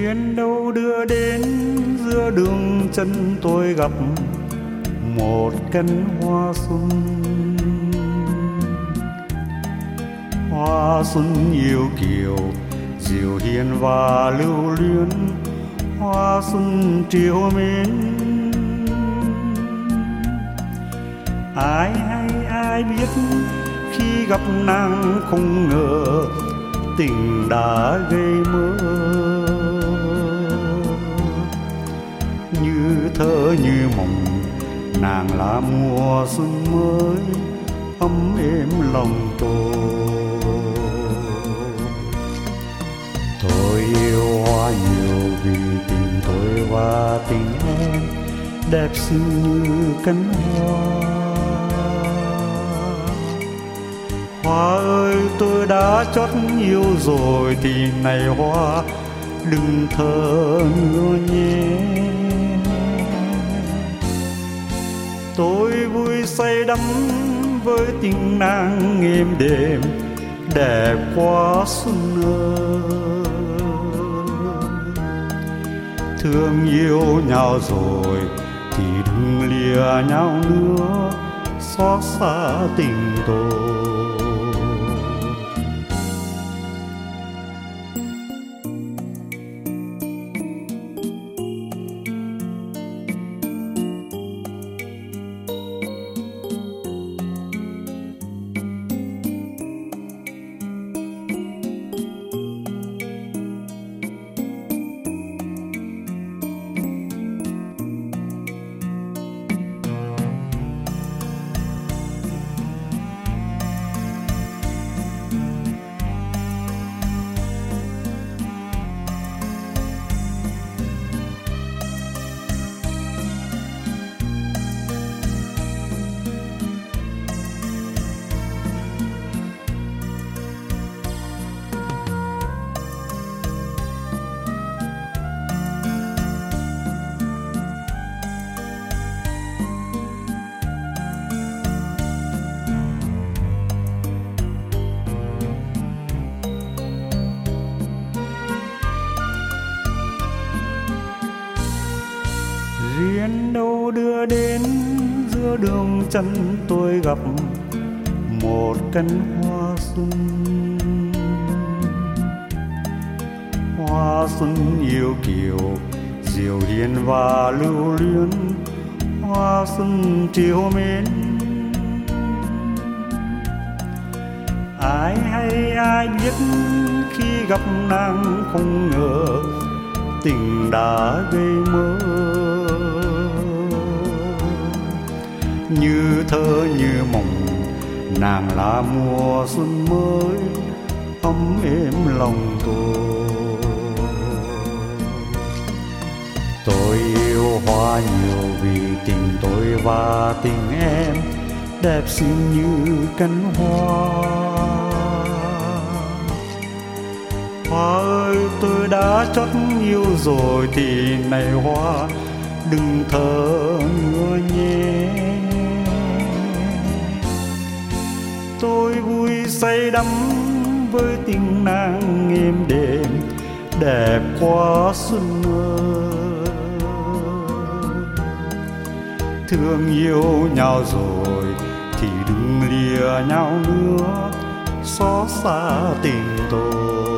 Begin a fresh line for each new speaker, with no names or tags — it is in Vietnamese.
duyên đâu đưa đến giữa đường chân tôi gặp một cánh hoa xuân. Hoa xuân yêu kiều, dịu hiền và lưu luyến, hoa xuân trìu mến. Ai hay ai biết khi gặp nàng không ngờ tình đã gây mơ. Như thơ như mộng, nàng là mùa xuân mới ấm êm lòng tôi. Tôi yêu hoa nhiều vì tình tôi và tình em đẹp xinh như cánh hoa. Hoa ơi tôi đã chót yêu rồi thì này hoa đừng thờ nữa nhé. Tôi vui say đắm với tình nàng êm đềm đẹp quá xuân ơi. Thương yêu nhau rồi thì đừng lìa nhau nữa, xót xa tình tôi. Duyên đâu đưa đến giữa đường chân tôi gặp một cánh hoa xuân. Hoa xuân yêu kiều, dịu hiền và lưu luyến, hoa xuân trìu mến. Ai hay ai biết khi gặp nàng không ngờ tình đã gây mơ. Như thơ như mộng, nàng là mùa xuân mới ấm êm lòng tôi. Tôi yêu hoa nhiều vì tình tôi và tình em đẹp xinh như cánh hoa. Hoa ơi tôi đã chót yêu rồi thì này hoa đừng thờ nữa nhé. Tôi vui say đắm với tình nàng êm đềm đẹp quá xuân ơi. Thương yêu nhau rồi thì đừng lìa nhau nữa, xót xa tình tôi.